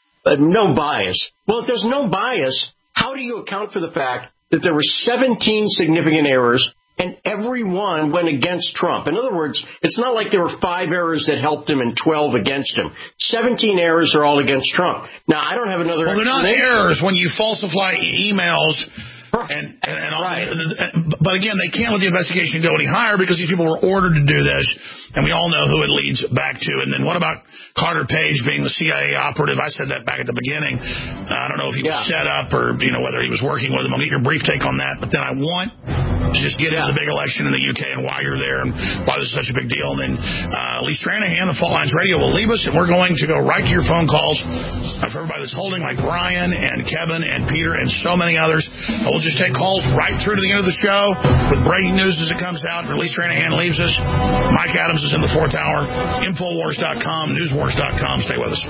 no bias. Well, if there's no bias, how do you account for the fact that there were 17 significant errors and every one went against Trump? In other words, it's not like there were 5 errors that helped him and 12 against him. 17 errors are all against Trump. Now, I don't have another. Well, they're not errors when you falsify emails. And right. But again, they can't let the investigation go any higher because these people were ordered to do this, and we all know who it leads back to. And then what about Carter Page being the CIA operative? I said that back at the beginning. I don't know if he was set up or whether he was working with him. I'll get your brief take on that. But then I want to just get into the big election in the UK and why you're there and why this is such a big deal. And then Lee Stranahan of Fault Lines Radio will leave us, and we're going to go right to your phone calls for everybody that's holding, like Brian and Kevin and Peter and so many others. We'll just take calls right through to the end of the show with breaking news as it comes out. Lee Stranahan leaves us. Mike Adams is in the 4th hour. Infowars.com, newswars.com. Stay with us.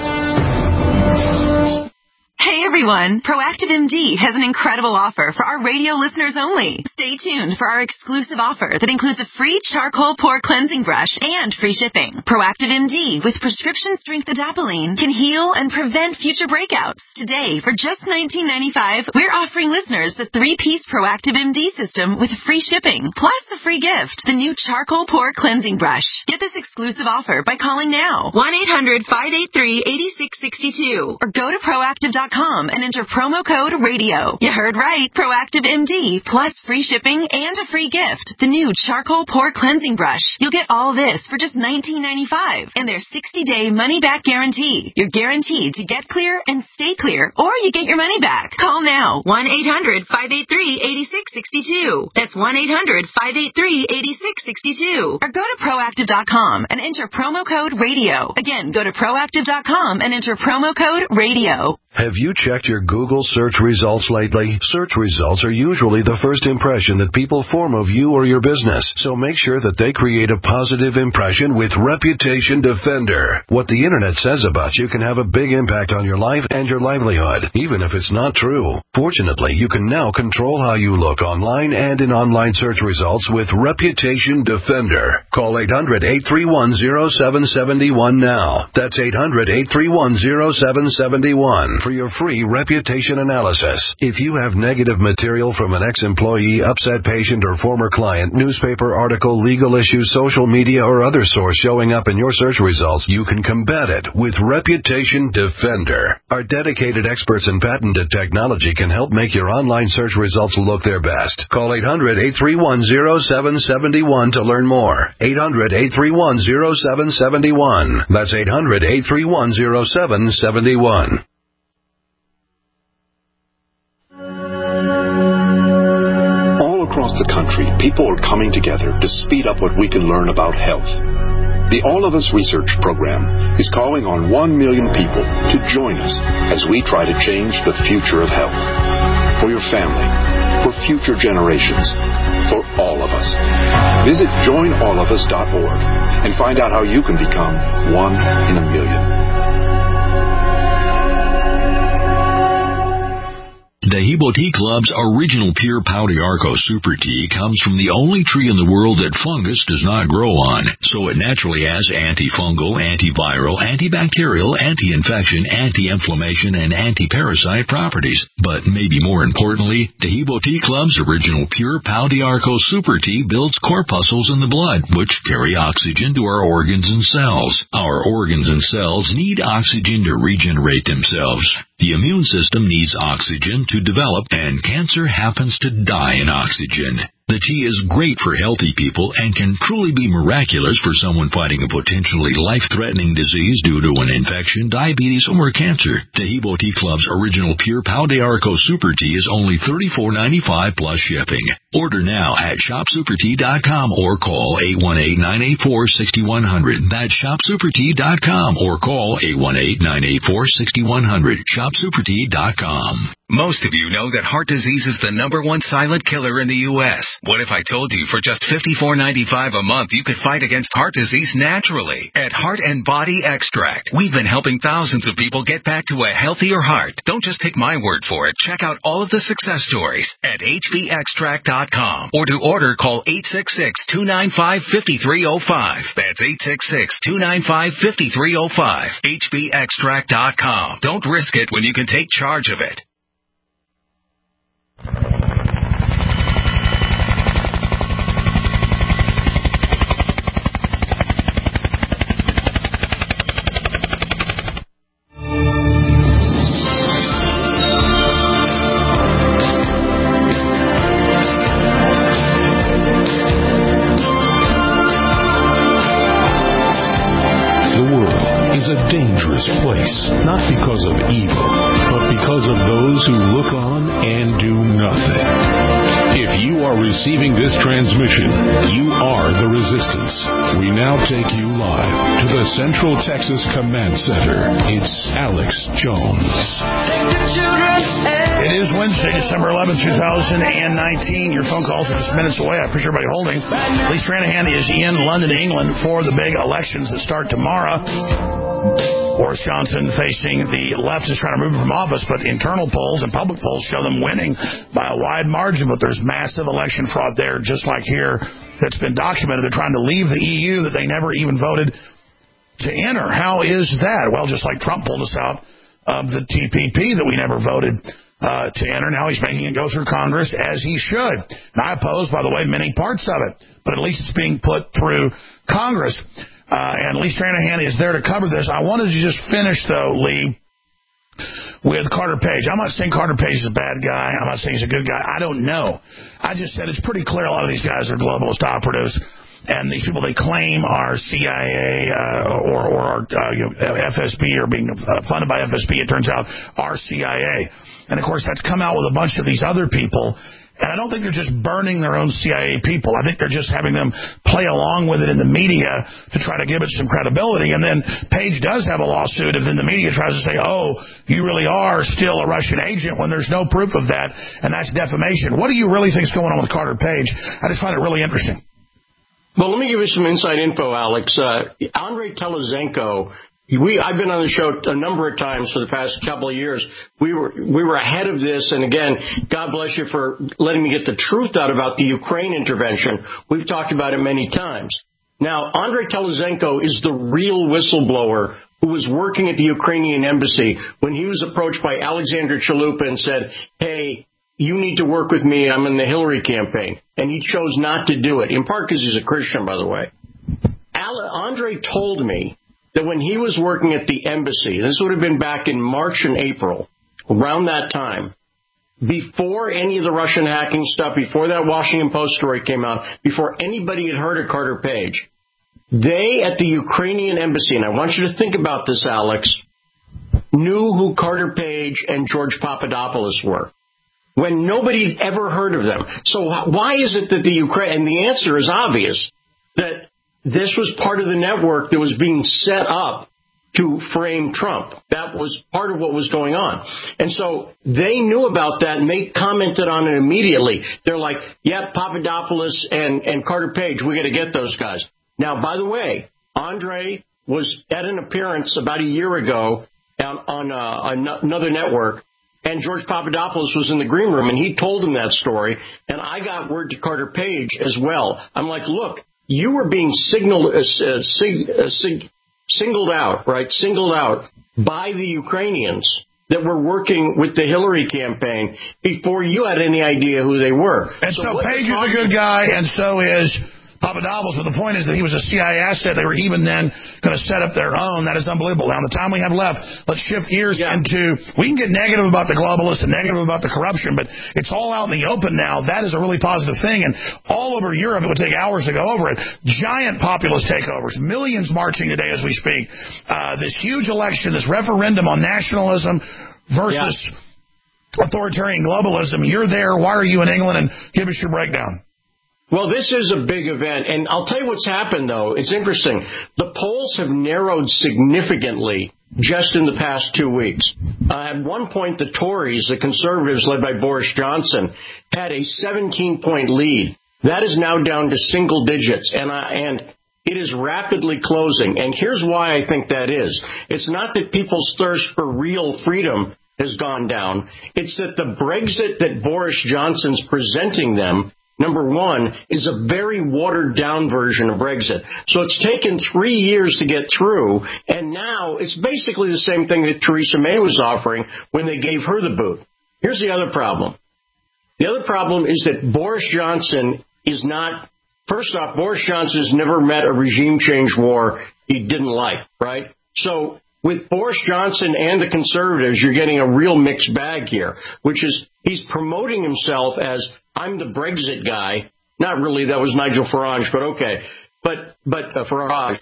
Hey everyone, Proactive MD has an incredible offer for our radio listeners only. Stay tuned for our exclusive offer that includes a free charcoal pore cleansing brush and free shipping. Proactive MD with prescription strength adapalene can heal and prevent future breakouts. Today, for just $19.95, we're offering listeners the 3-piece Proactive MD system with free shipping, plus a free gift, the new charcoal pore cleansing brush. Get this exclusive offer by calling now, 1-800-583-8662, or go to proactive.com and enter promo code RADIO. You heard right. Proactive MD, plus free shipping and a free gift. The new charcoal pore cleansing brush. You'll get all this for just $19.95 and their 60-day money-back guarantee. You're guaranteed to get clear and stay clear, or you get your money back. Call now. 1-800-583-8662. That's 1-800-583-8662. Or go to Proactive.com and enter promo code RADIO. Again, go to Proactive.com and enter promo code RADIO. Have you checked your Google search results lately? Search results are usually the first impression that people form of you or your business, so make sure that they create a positive impression with Reputation Defender. What the Internet says about you can have a big impact on your life and your livelihood, even if it's not true. Fortunately, you can now control how you look online and in online search results with Reputation Defender. Call 800-831-0771 now. That's 800-831-0771 for your free reputation analysis. If you have negative material from an ex-employee, upset patient, or former client, newspaper article, legal issue, social media, or other source showing up in your search results, you can combat it with Reputation Defender. Our dedicated experts in patented technology can help make your online search results look their best. Call 800-831-0771 to learn more. 800-831-0771. That's 800-831-0771. Across the country, people are coming together to speed up what we can learn about health. The All of Us Research Program is calling on 1 million people to join us as we try to change the future of health. For your family, for future generations, for all of us. Visit joinallofus.org and find out how you can become 1 in a million. Taheebo Tea Club's original pure Pau d'Arco Super Tea comes from the only tree in the world that fungus does not grow on, so it naturally has antifungal, antiviral, antibacterial, anti-infection, anti-inflammation, and anti-parasite properties. But maybe more importantly, Taheebo Tea Club's original pure Pau d'Arco Super Tea builds corpuscles in the blood, which carry oxygen to our organs and cells. Our organs and cells need oxygen to regenerate themselves. The immune system needs oxygen to develop, and cancer happens to die in oxygen. The tea is great for healthy people and can truly be miraculous for someone fighting a potentially life-threatening disease due to an infection, diabetes, or cancer. Taheebo Tea Club's original pure Pau d'Arco Super Tea is only $34.95 plus shipping. Order now at shopsupertea.com or call 818-984-6100. That's shopsupertea.com or call 818-984-6100. Shopsupertea.com. Most of you know that heart disease is the #1 silent killer in the U.S. What if I told you for just $54.95 a month you could fight against heart disease naturally? At Heart and Body Extract, we've been helping thousands of people get back to a healthier heart. Don't just take my word for it. Check out all of the success stories at hbextract.com. Or to order, call 866-295-5305. That's 866-295-5305. hbextract.com. Don't risk it when you can take charge of it. A dangerous place, not because of evil, but because of those who look on and do nothing. If you are receiving this transmission, you are the resistance. We now take you live to the Central Texas Command Center. It's Alex Jones. It is Wednesday, December 11th, 2019. Your phone calls are just minutes away. I appreciate everybody holding. Lee Stranahan is in London, England for the big elections that start tomorrow. Boris Johnson facing the left is trying to move him from office, but internal polls and public polls show them winning by a wide margin. But there's massive election fraud there, just like here, that's been documented. They're trying to leave the EU that they never even voted to enter. How is that? Well, just like Trump pulled us out of the TPP that we never voted to enter. Now he's making it go through Congress as he should. And I oppose, by the way, many parts of it, but at least it's being put through Congress. And Lee Stranahan is there to cover this. I wanted to just finish, though, Lee, with Carter Page. I'm not saying Carter Page is a bad guy. I'm not saying he's a good guy. I don't know. I just said it's pretty clear a lot of these guys are globalist operatives. And these people they claim are CIA or FSB or being funded by FSB, it turns out, are CIA. And, of course, that's come out with a bunch of these other people. And I don't think they're just burning their own CIA people. I think they're just having them play along with it in the media to try to give it some credibility. And then Page does have a lawsuit if then the media tries to say, oh, you really are still a Russian agent when there's no proof of that, and that's defamation. What do you really think is going on with Carter Page? I just find it really interesting. Well, let me give you some inside info, Alex. Andrei Telezenko, I've been on the show a number of times for the past couple of years. We were ahead of this, and again, God bless you for letting me get the truth out about the Ukraine intervention. We've talked about it many times. Now, Andrei Telezenko is the real whistleblower who was working at the Ukrainian embassy when he was approached by Alexander Chalupa and said, hey, you need to work with me. I'm in the Hillary campaign. And he chose not to do it, in part because he's a Christian, by the way. Andre told me that when he was working at the embassy, this would have been back in March and April, around that time, before any of the Russian hacking stuff, before that Washington Post story came out, before anybody had heard of Carter Page, they at the Ukrainian embassy, and I want you to think about this, Alex, knew who Carter Page and George Papadopoulos were, when nobody had ever heard of them. So why is it that the Ukraine, and the answer is obvious, that this was part of the network that was being set up to frame Trump. That was part of what was going on. And so they knew about that, and they commented on it immediately. They're like, yeah, Papadopoulos and Carter Page, we got to get those guys. Now, by the way, Andre was at an appearance about a year ago on another network, and George Papadopoulos was in the green room, and he told him that story, and I got word to Carter Page as well. I'm like, look, you were being singled out by the Ukrainians that were working with the Hillary campaign before you had any idea who they were. And so Page is a good guy, and so is Papadopoulos, but the point is that he was a CIA asset. They were even then going to set up their own. That is unbelievable. Now, in the time we have left, let's shift gears into, we can get negative about the globalists and negative about the corruption, but it's all out in the open now. That is a really positive thing, and all over Europe, it would take hours to go over it. Giant populist takeovers, millions marching today as we speak. This huge election, this referendum on nationalism versus authoritarian globalism. You're there. Why are you in England? And give us your breakdown. Well, this is a big event, and I'll tell you what's happened, though. It's interesting. The polls have narrowed significantly just in the past 2 weeks. At one point, the Tories, the Conservatives led by Boris Johnson, had a 17-point lead. That is now down to single digits, and it is rapidly closing. And here's why I think that is. It's not that people's thirst for real freedom has gone down. It's that the Brexit that Boris Johnson's presenting them, number one, is a very watered-down version of Brexit. So it's taken 3 years to get through, and now it's basically the same thing that Theresa May was offering when they gave her the boot. Here's the other problem. The other problem is that Boris Johnson is not... First off, Boris Johnson has never met a regime change war he didn't like, right? So with Boris Johnson and the Conservatives, you're getting a real mixed bag here, which is he's promoting himself as... I'm the Brexit guy. Not really. That was Nigel Farage, but okay. But Farage.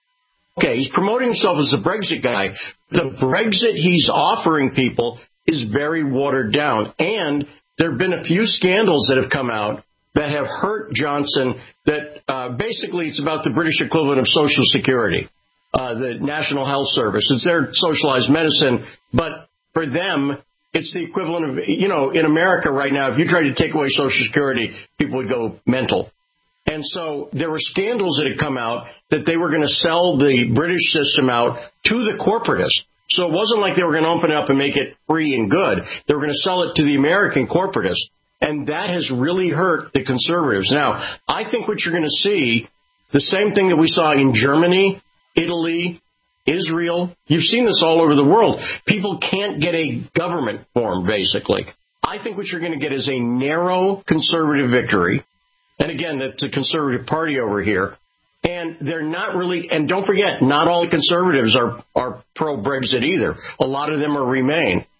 Okay, he's promoting himself as the Brexit guy. The Brexit he's offering people is very watered down. And there have been a few scandals that have come out that have hurt Johnson that basically it's about the British equivalent of Social Security, the National Health Service. It's their socialized medicine, but for them, it's the equivalent of, in America right now, if you tried to take away Social Security, people would go mental. And so there were scandals that had come out that they were going to sell the British system out to the corporatists. So it wasn't like they were going to open it up and make it free and good. They were going to sell it to the American corporatists. And that has really hurt the Conservatives. Now, I think what you're going to see, the same thing that we saw in Germany, Italy, Israel, you've seen this all over the world. People can't get a government formed, basically. I think what you're going to get is a narrow conservative victory. And again, that's a conservative party over here. And they're not really, and don't forget, not all the conservatives are pro-Brexit either. A lot of them are Remain.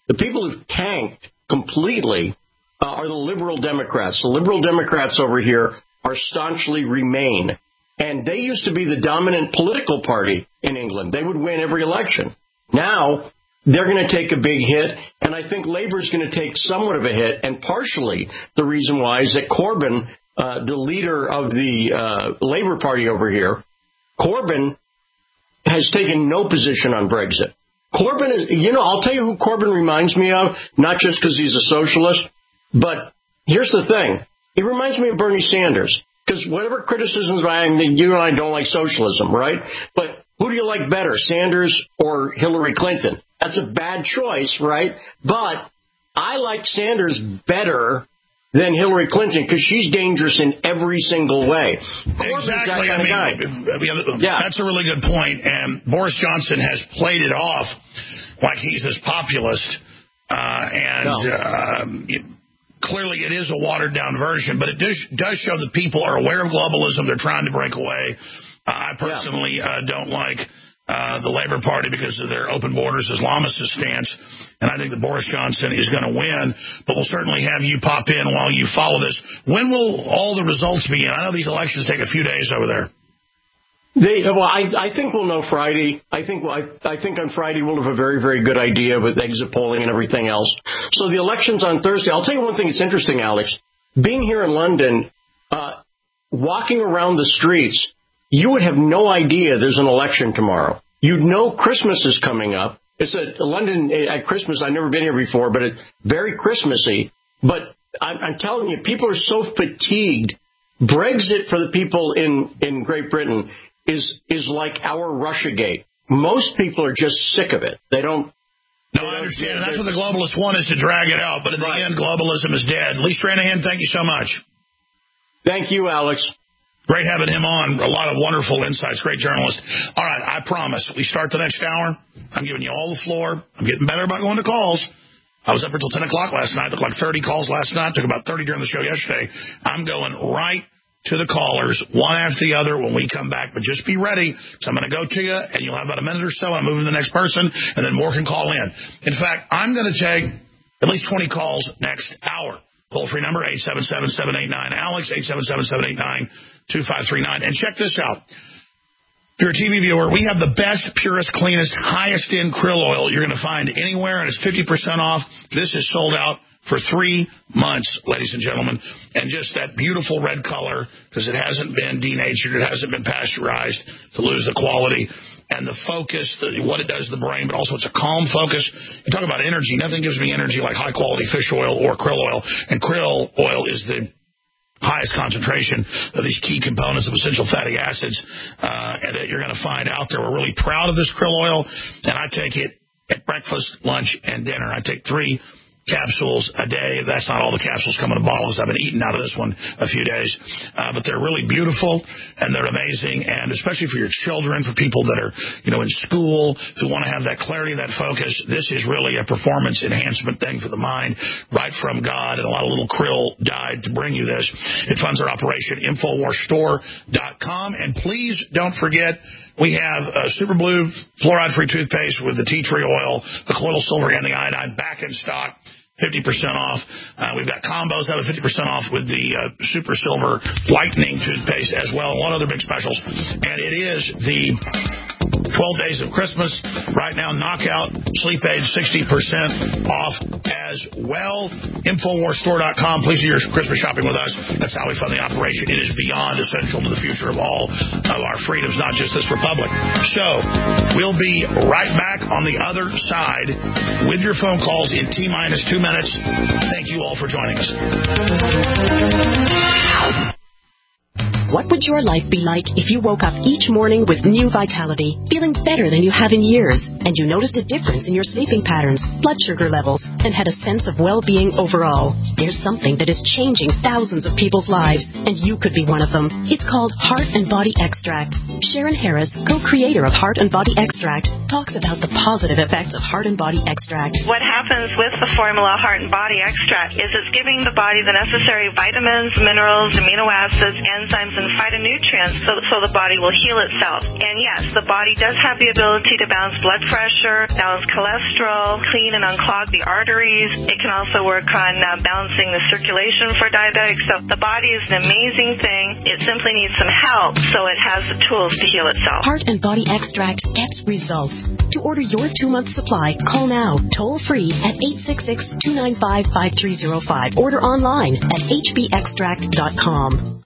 The people who've tanked completely are the liberal Democrats. The liberal Democrats over here are staunchly Remain. And they used to be the dominant political party in England. They would win every election. Now, they're going to take a big hit, and I think Labor's going to take somewhat of a hit, and partially the reason why is that Corbyn, the leader of the Labour Party over here, Corbyn has taken no position on Brexit. Corbyn is, I'll tell you who Corbyn reminds me of, not just because he's a socialist, but here's the thing. He reminds me of Bernie Sanders. Because whatever criticisms I have, you and I don't like socialism, right? But who do you like better, Sanders or Hillary Clinton? That's a bad choice, right? But I like Sanders better than Hillary Clinton because she's dangerous in every single way. Exactly. That's a really good point. And Boris Johnson has played it off like he's this populist. Clearly, it is a watered-down version, but it does show that people are aware of globalism. They're trying to break away. I personally don't like the Labour Party because of their open borders Islamist stance, and I think that Boris Johnson is going to win, but we'll certainly have you pop in while you follow this. When will all the results be in? I know these elections take a few days over there. I think we'll know Friday. I think on Friday we'll have a very, very good idea with exit polling and everything else. So the election's on Thursday. I'll tell you one thing that's interesting, Alex. Being here in London, walking around the streets, you would have no idea there's an election tomorrow. You'd know Christmas is coming up. It's London at Christmas. I've never been here before, but it's very Christmassy. But I'm telling you, people are so fatigued. Brexit for the people in Great Britain is like our Russiagate. Most people are just sick of it. They don't. No, I understand. And that's what the globalists want, is to drag it out. But in the end, globalism is dead. Lee Stranahan, thank you so much. Thank you, Alex. Great having him on. A lot of wonderful insights. Great journalist. All right, I promise. We start the next hour. I'm giving you all the floor. I'm getting better about going to calls. I was up until 10 o'clock last night. Took like 30 calls last night. Took about 30 during the show yesterday. I'm going right to the callers, one after the other when we come back. But just be ready, because I'm going to go to you, and you'll have about a minute or so, and I'm moving to the next person, and then more can call in. In fact, I'm going to take at least 20 calls next hour. Toll-free number, 877-789-ALEX, 877-789-2539. And check this out. If you're a TV viewer, we have the best, purest, cleanest, highest-end krill oil you're going to find anywhere, and it's 50% off. This is sold out for 3 months, ladies and gentlemen. And just that beautiful red color, because it hasn't been denatured, it hasn't been pasteurized to lose the quality. And the focus, what it does to the brain, but also it's a calm focus. You talk about energy. Nothing gives me energy like high-quality fish oil or krill oil. And krill oil is the highest concentration of these key components of essential fatty acids that you're going to find out there. We're really proud of this krill oil, and I take it at breakfast, lunch, and dinner. I take 3 capsules a day. That's not all the capsules come in a bottle, because I've been eating out of this one a few days. But they're really beautiful, and they're amazing, and especially for your children, for people that are, in school, who want to have that clarity, that focus. This is really a performance enhancement thing for the mind, right from God, and a lot of little krill died to bring you this. It funds our operation, InfoWarsStore.com, and please don't forget, we have Super Blue fluoride-free toothpaste with the tea tree oil, the colloidal silver, and the iodine back in stock, 50% off. We've got combos that have 50% off with the Super Silver whitening toothpaste as well. One other big specials. And it is the 12 Days of Christmas. Right now, Knockout Sleep Aid 60% off as well. InfoWarsStore.com. Please do your Christmas shopping with us. That's how we fund the operation. It is beyond essential to the future of all of our freedoms, not just this republic. So we'll be right back on the other side with your phone calls in T-minus 2 minutes. Thank you all for joining us. What would your life be like if you woke up each morning with new vitality, feeling better than you have in years, and you noticed a difference in your sleeping patterns, blood sugar levels, and had a sense of well-being overall? There's something that is changing thousands of people's lives, and you could be one of them. It's called Heart and Body Extract. Sharon Harris, co-creator of Heart and Body Extract, talks about the positive effects of Heart and Body Extract. What happens with the formula Heart and Body Extract is it's giving the body the necessary vitamins, minerals, amino acids, enzymes, and phytonutrients so the body will heal itself. And yes, the body does have the ability to balance blood pressure, balance cholesterol, clean and unclog the arteries. It can also work on balancing the circulation for diabetics. So the body is an amazing thing. It simply needs some help so it has the tools to heal itself. Heart and Body Extract gets results. To order your 2-month supply, call now, toll free at 866-295-5305. Order online at hbextract.com.